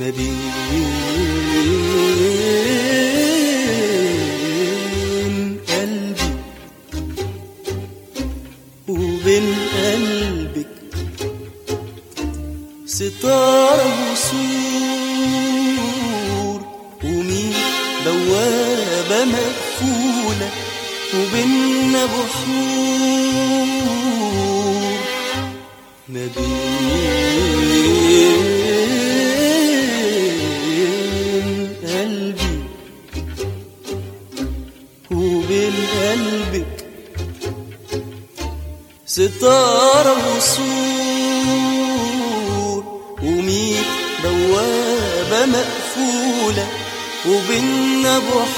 بين قلبي وبين قلبك ستارة وسور، ومين بوابة مقفولة وبيننا بحور. ما بين قلبي وبين قلبك ستارة وسور، وميت بوابة مقفولة وبيننا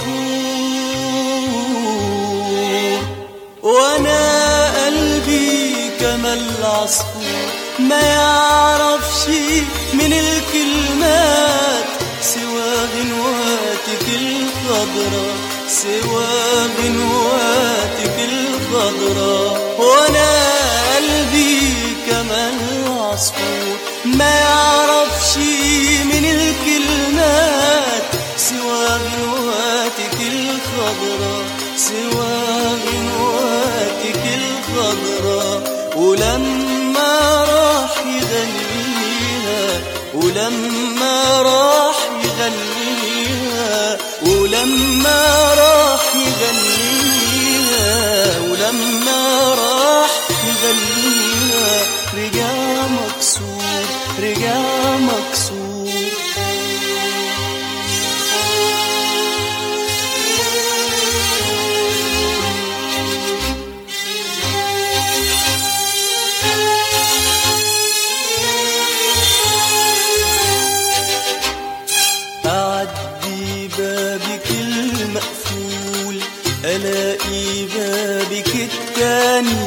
بحور. وانا قلبي كما العصفور ما يعرفش من الكلمات سوى غنواتك الخضراء، سوى غنواتك الخضراء. وانا قلبي كما العصفور ما يعرفش من الكلمات سوى غنواتك الخضراء، سوى غنواتك الخضراء. ولما راح يغنيها، ولما راح يغنيها، ولما راح يغنيها، ولما راح يغنيها رجع مكسور، رجع مكسور. أعدي بابك المقفول ألاقي بابك التاني،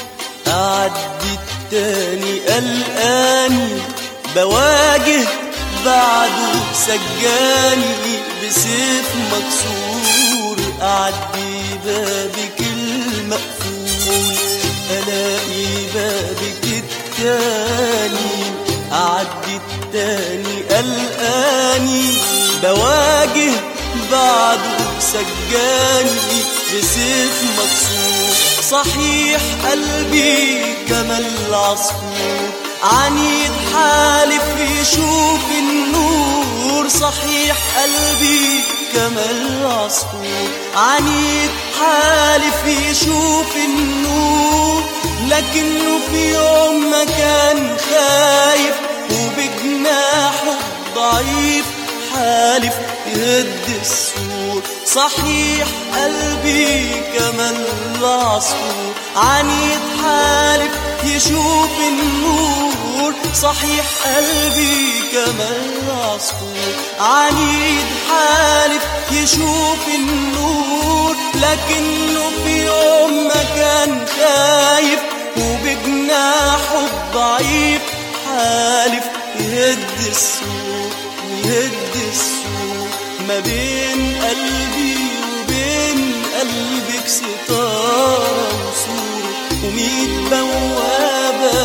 أعدي التاني قلقاني بواجه بعده سجاني بسيف مكسور. أعدي بابك المقفول ألاقي بابك التاني، أعدي التاني قلقاني بواجه بعده سجاني بسيف مكسور. صحيح قلبي كما العصفور عنيد حالف يشوف النور، صحيح قلبي كما العصفور عنيد حالف يشوف النور. لكنه في يوم ما كان خايف وبجناحه ضعيف حالف يهد السور. صحيح قلبي كما العصفور عنيد حالف يشوف النور، صحيح قلبي كما العصفور عنيد حالف يشوف النور. لكنه في يوم ما كان خايف وبجناحه الضعيف حالف يهد السور، يهد السور. ما بين قلبي وبين قلبك ستارة وسور، وميت بوابة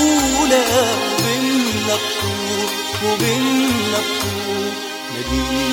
مقفولة وبيننا بحور، وبيننا بحور.